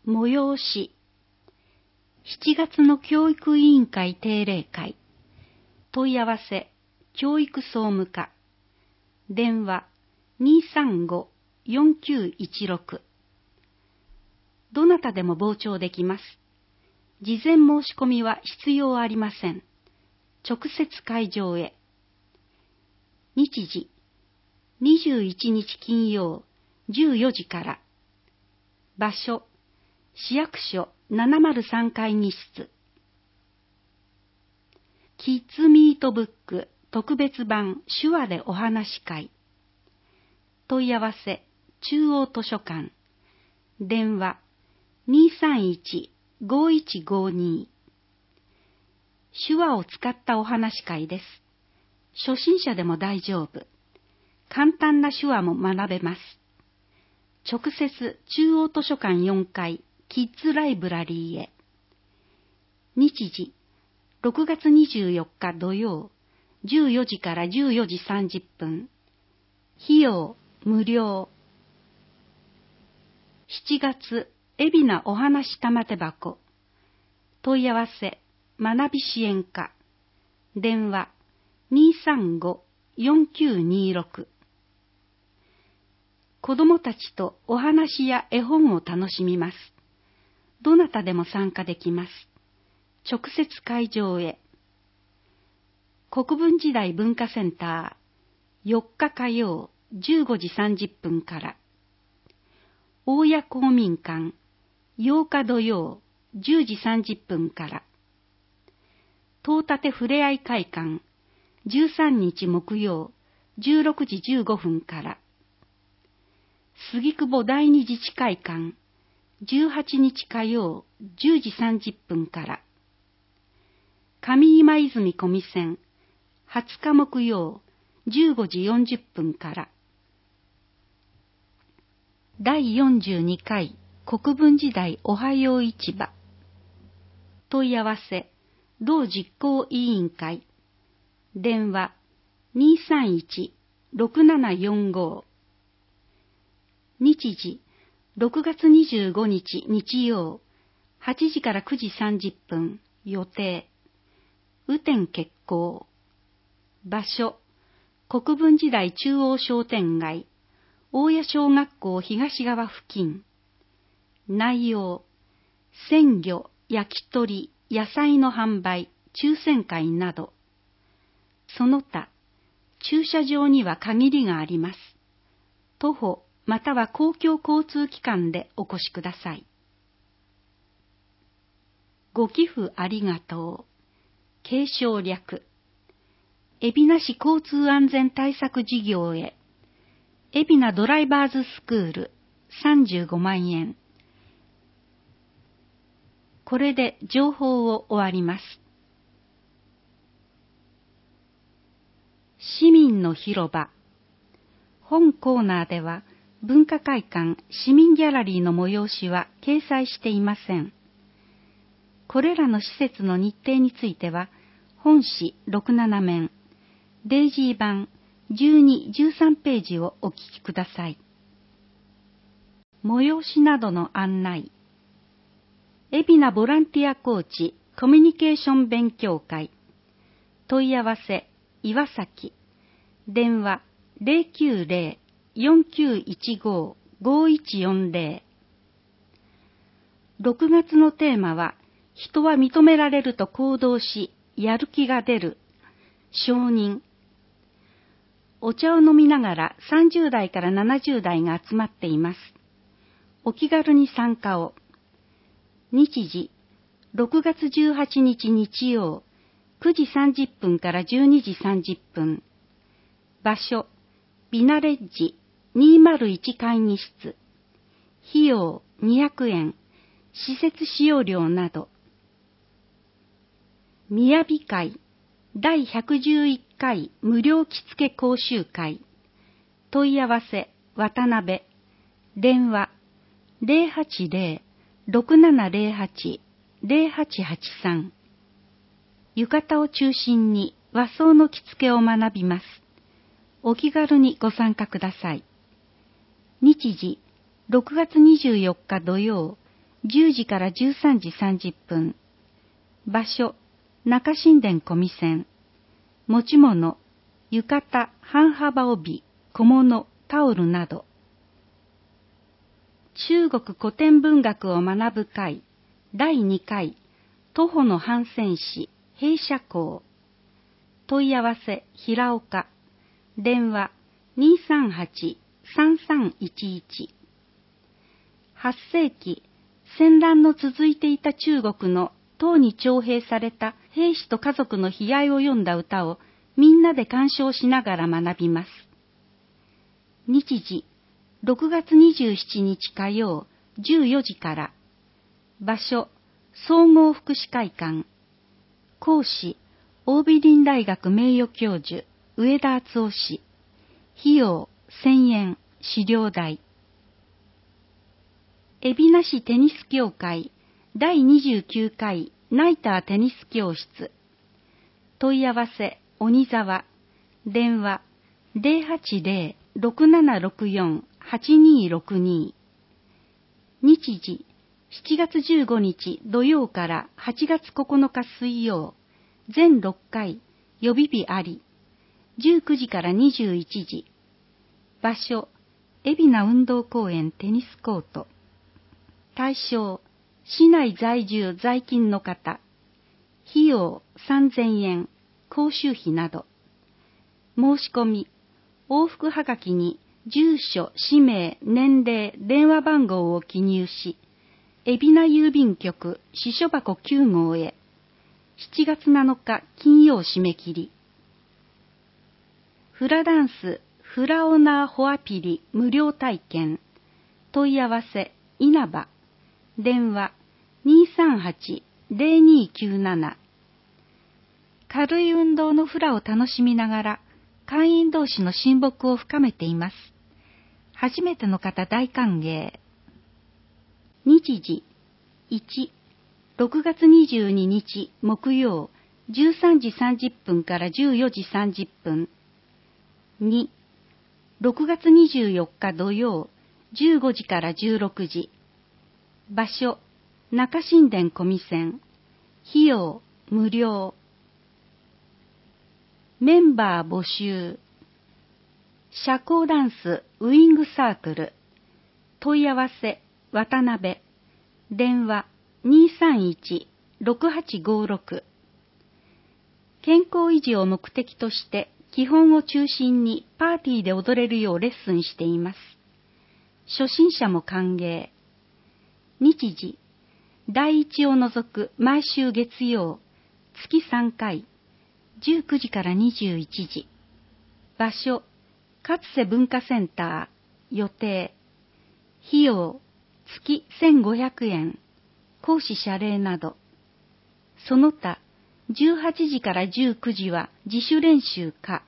催し7月の教育委員会定例会問い合わせ教育総務課電話235-4916どなたでも傍聴できます。事前申し込みは必要ありません。直接会場へ。日時21日金曜14時から。場所市役所703会議室。キッズミートブック特別版手話でお話会。問い合わせ中央図書館。電話231-5152。手話を使ったお話会です。初心者でも大丈夫。簡単な手話も学べます。直接中央図書館4階キッズライブラリーへ。日時6月24日土曜14時から14時30分。費用無料。7月海老名お話玉手箱。問い合わせ学び支援課。電話235-4926。子どもたちとお話や絵本を楽しみます。どなたでも参加できます。直接会場へ。国分寺台文化センター4日火曜15時30分から。大谷公民館8日土曜10時30分から。東立ふれあい会館13日木曜16時15分から。杉久保第二自治会館18日火曜10時30分から。上今泉小見線20日木曜15時40分から。第42回国分寺台おはよう市場。問い合わせ同実行委員会。電話231-6745。日時6月25日日曜8時から9時30分予定。雨天決行。場所国分寺台中央商店街大谷小学校東側付近。内容鮮魚、焼き鳥、野菜の販売、抽選会など。その他、駐車場には限りがあります。徒歩または公共交通機関でお越しください。ご寄付ありがとう。継承略。海老名市交通安全対策事業へ。海老名ドライバーズスクール35万円。これで情報を終わります。市民の広場。本コーナーでは文化会館市民ギャラリーの催しは掲載していません。これらの施設の日程については本誌67面、デイジー版12、13ページをお聞きください。催しなどの案内。海老名ボランティアコーチコミュニケーション勉強会。問い合わせ岩崎。電話090-4915-5140。6月のテーマは人は認められると行動しやる気が出る。承認。お茶を飲みながら30代から70代が集まっています。お気軽に参加を。日時6月18日日曜9時30分から12時30分。場所ビナレッジ201会議室。費用200円。施設使用料など。みやび会第111回無料着付け講習会。問い合わせ渡辺。電話080-6708-0883。浴衣を中心に和装の着付けを学びます。お気軽にご参加ください。日時6月24日土曜 10時から13時30分。場所、中新田小見線。持ち物、浴衣、半幅帯、小物、タオルなど。中国古典文学を学ぶ会、第2回、徒歩の帆船師、弊社校。問い合わせ、平岡。電話、238-3311。8世紀、戦乱の続いていた中国の唐に徴兵された兵士と家族の悲哀を詠んだ歌をみんなで鑑賞しながら学びます。日時、6月27日火曜、14時から。場所、総合福祉会館。講師、桜美林大学名誉教授、上田敦夫氏。費用、1000円、資料代。海老名市テニス協会第29回ナイターテニス教室。問い合わせ、鬼沢。電話、080-6764-8262。日時、7月15日土曜から8月9日水曜。全6回、予備日あり。19時から21時。場所、海老名運動公園テニスコート。対象、市内在住在勤の方。費用3000円、講習費など。申し込み、往復はがきに住所、氏名、年齢、電話番号を記入し、海老名郵便局支所箱9号へ。7月7日金曜締め切り。フラダンス、フラオナーホアピリ無料体験。問い合わせ、稲葉。電話、238-0297。軽い運動のフラを楽しみながら、会員同士の親睦を深めています。初めての方大歓迎。日時、1、6月22日木曜、13時30分から14時30分。2、6月24日土曜、15時から16時。場所、中新田小見線。費用、無料。メンバー募集。社交ダンスウイングサークル。問い合わせ、渡辺。電話、231-6856。健康維持を目的として基本を中心にパーティーで踊れるようレッスンしています。初心者も歓迎。日時、第一を除く毎週月曜、月3回、19時から21時。場所、勝瀬文化センター、予定。費用、月1500円。講師謝礼など。その他、18時から19時は自主練習か。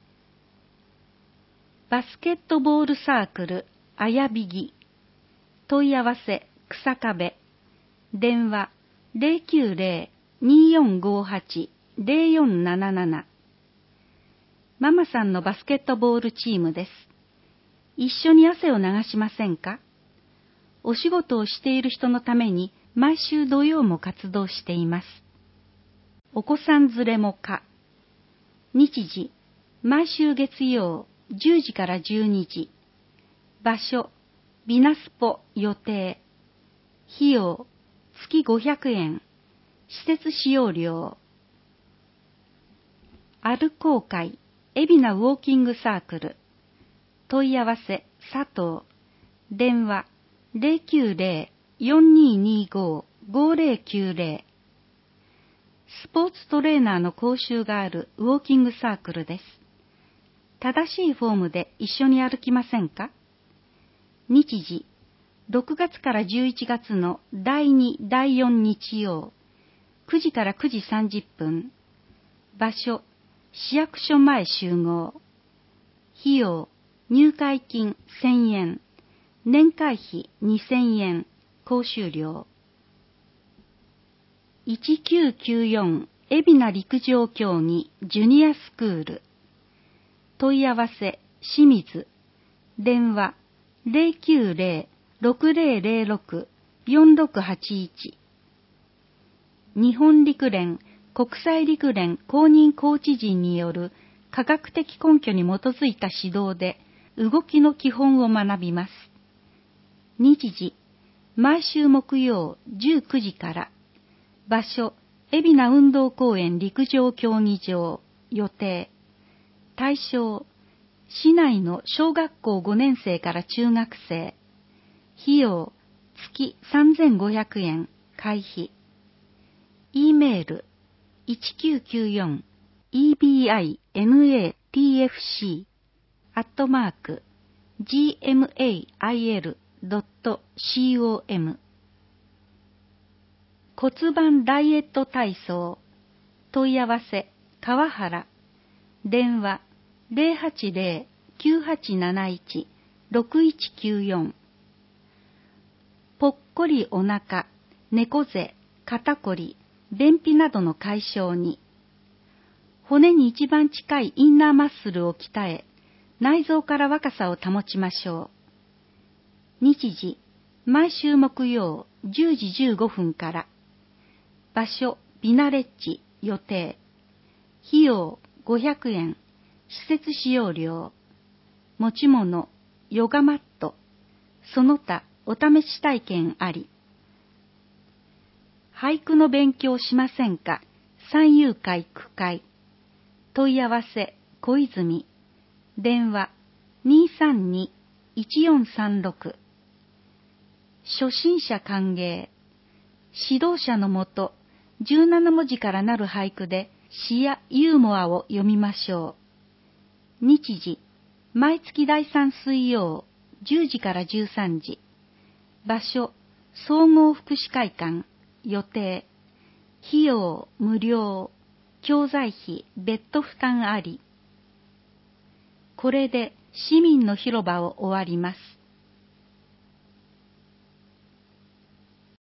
バスケットボールサークル、あやびぎ。問い合わせ、草壁。電話、090-2458-0477。ママさんのバスケットボールチームです。一緒に汗を流しませんか？お仕事をしている人のために毎週土曜も活動しています。お子さん連れもか。日時、毎週月曜、10時から12時。場所、ビナスポ予定。費用、月500円。施設使用料。アルコー会、海老名ウォーキングサークル。問い合わせ、佐藤。電話、090-4225-5090。スポーツトレーナーの講習があるウォーキングサークルです。正しいフォームで一緒に歩きませんか？日時、6月から11月の第2、第4日曜、9時から9時30分。場所、市役所前集合。費用、入会金1000円。年会費2000円。講習料。1994海老名陸上競技ジュニアスクール。問い合わせ、清水。電話、090-6006-9000。 4681。日本陸連、国際陸連公認コーチ陣による科学的根拠に基づいた指導で動きの基本を学びます。日時、毎週木曜19時から。場所、海老名運動公園陸上競技場。予定。対象、市内の小学校5年生から中学生。費用、月3500円、会費。E メール、1994ebinatfc@gmail.com。 骨盤ダイエット体操。問い合わせ、川原。電話、080-9871-6194。ぽっこりお腹、猫背、肩こり、便秘などの解消に。骨に一番近いインナーマッスルを鍛え、内臓から若さを保ちましょう。日時、毎週木曜10時15分から。場所、ビナレッジ。予定。費用、500円。施設使用料。持ち物、ヨガマット。その他、お試し体験あり。俳句の勉強しませんか？山友会区会。問い合わせ、小泉。電話、232-1436。初心者歓迎。指導者のもと、17文字からなる俳句で詩やユーモアを読みましょう。日時、毎月第3水曜、10時から13時。場所、総合福祉会館。予定。費用、無料。教材費、別途負担あり。これで市民の広場を終わります。